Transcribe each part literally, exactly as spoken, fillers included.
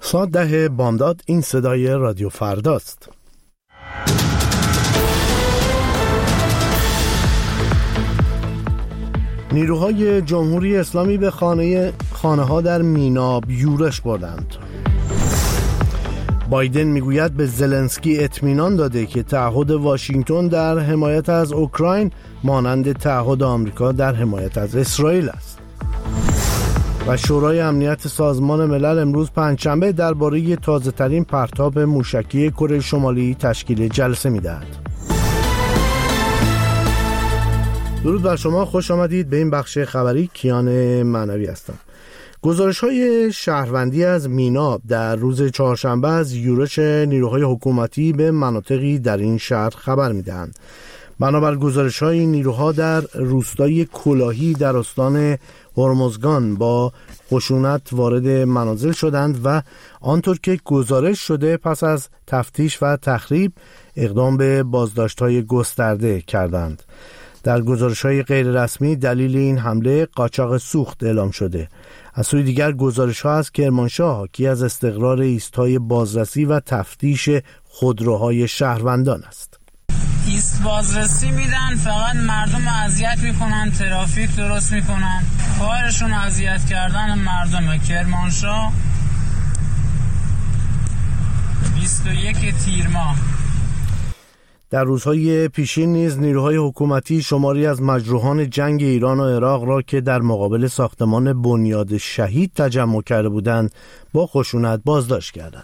ساعت ده بامداد. این صدای رادیو فرداست. نیروهای جمهوری اسلامی به خانه خانه ها در میناب یورش بردند. بایدن میگوید به زلنسکی اطمینان داده که تعهد واشنگتن در حمایت از اوکراین مانند تعهد آمریکا در حمایت از اسرائیل است. و شورای امنیت سازمان ملل امروز پنجشنبه درباره تازه‌ترین پرتاب موشکی کره شمالی تشکیل جلسه می‌دهد. درود بر شما، خوش آمدید به این بخش خبری. کیان معنوی هستم. گزارش‌های شهروندی از میناب در روز چهارشنبه از یورش نیروهای حکومتی به مناطقی در این شهر خبر می‌دهند. بنابر گزارش‌های نیروها در روستای کلاهی در استان هرمزگان با خشونت وارد منازل شدند و آنطور که گزارش شده پس از تفتیش و تخریب اقدام به بازداشت‌های گسترده کردند. در گزارش‌های غیر رسمی دلیل این حمله قاچاق سوخت اعلام شده. از سوی دیگر گزارش‌ها از کرمانشاه حاکی از استقرار ایست‌های بازرسی و تفتیش خودروهای شهروندان است. ایست بازرسی میدن، فقط مردم اذیت میکنن، ترافیک درست میکنن، کارشون اذیت کردن مردم. کرمانشاه بیست و یک تیر ماه. در روزهای پیشین نیز نیروهای حکومتی شماری از مجروحان جنگ ایران و عراق را که در مقابل ساختمان بنیاد شهید تجمع کرده بودند با خشونت بازداشت کردند.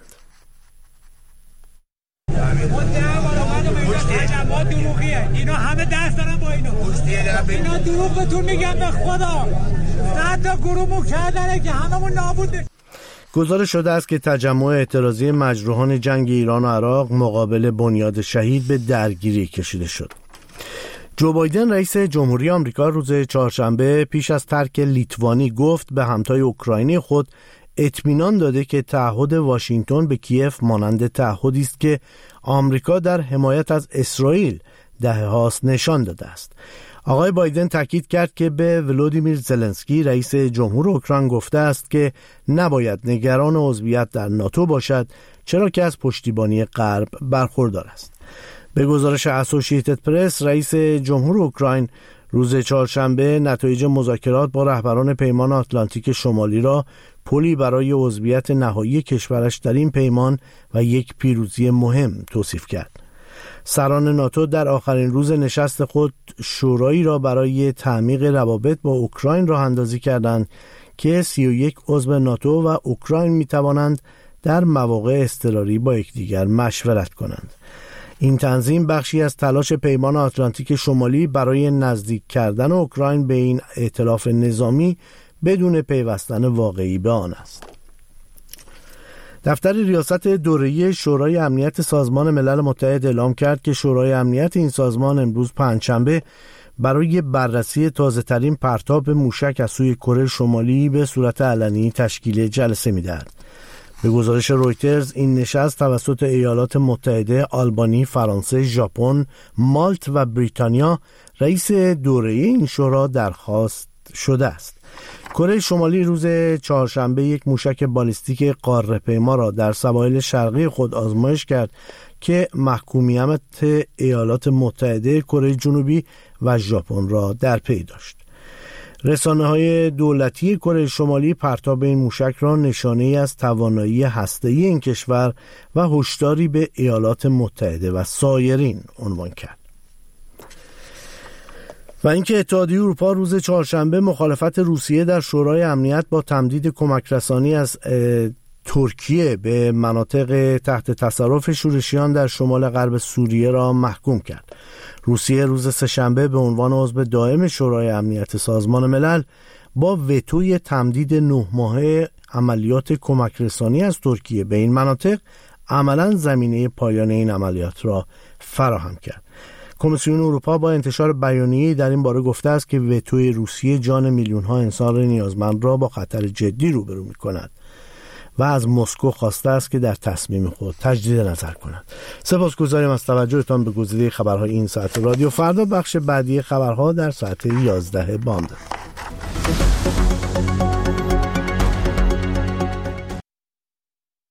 اینا همه دست دارن با اینو. اینا دروغ بهتون میگم به خدا. صد تا گروه کردنه که هممون نابود بشیم. گزارش شده است که تجمع اعتراضی مجروحان جنگ ایران و عراق مقابل بنیاد شهید به درگیری کشیده شد. جو بایدن رئیس جمهوری آمریکا روز چهارشنبه پیش از ترک لیتوانی گفت به همتای اوکراینی خود اطمینان داده که تعهد واشنگتن به کیف مانند تعهدی است که آمریکا در حمایت از اسرائیل دهه‌هاست نشان داده است. آقای بایدن تاکید کرد که به ولودیمیر زلنسکی رئیس جمهور اوکراین گفته است که نباید نگران عضویت در ناتو باشد، چرا که از پشتیبانی غرب برخوردار است. به گزارش اسوسییتد پرس، رئیس جمهور اوکراین روز چهارشنبه نتایج مذاکرات با رهبران پیمان آتلانتیک شمالی را پلی برای عضویت نهایی کشورش در این پیمان و یک پیروزی مهم توصیف کرد. سران ناتو در آخرین روز نشست خود شورایی را برای تعمیق روابط با اوکراین راه اندازی کردند که سی و یک عضو ناتو و اوکراین می توانند در مواقع اضطراری با یکدیگر مشورت کنند. این تنظیم بخشی از تلاش پیمان آتلانتیک شمالی برای نزدیک کردن اوکراین به این ائتلاف نظامی بدون پیوستن واقعی به آن است. دفتر ریاست دوره‌ای شورای امنیت سازمان ملل متحد اعلام کرد که شورای امنیت این سازمان امروز پنجشنبه برای بررسی تازه‌ترین پرتاب موشک از سوی کره شمالی به صورت علنی تشکیل جلسه می‌دهد. به گزارش رویترز این نشست توسط ایالات متحده، آلبانی، فرانسه، ژاپن، مالت و بریتانیا رئیس دوره‌ای این شورا درخواست شده است. کره شمالی روز چهارشنبه یک موشک بالیستیک قاره‌پیما را در سواحل شرقی خود آزمایش کرد که محکومیت ایالات متحده، کره جنوبی و ژاپن را در پی داشت. رسانه‌های دولتی کره شمالی پرتاب این موشک را نشانه‌ای از توانایی هسته‌ای این کشور و هشداری به ایالات متحده و سایرین عنوان کرد. و اینکه اتحادیه اروپا روز چهارشنبه مخالفت روسیه در شورای امنیت با تمدید کمک رسانی از ترکیه به مناطق تحت تصرف شورشیان در شمال غرب سوریه را محکوم کرد. روسیه روز سه‌شنبه به عنوان عضو دائم شورای امنیت سازمان ملل با وتوی تمدید نه ماهه عملیات کمک رسانی از ترکیه به این مناطق عملاً زمینه پایان این عملیات را فراهم کرد. کمیسیون اروپا با انتشار بیانیه‌ای در این باره گفته است که وتوی روسیه جان میلیون‌ها انسان نیازمند را با خطر جدی روبرو می‌کند و از مسکو خواسته است که در تصمیم خود تجدید نظر کند. سپاسگزاریم از توجهتان به گزیده خبرهای این ساعت رادیو فردا. بخش بعدی خبرها در ساعت یازده بامداد.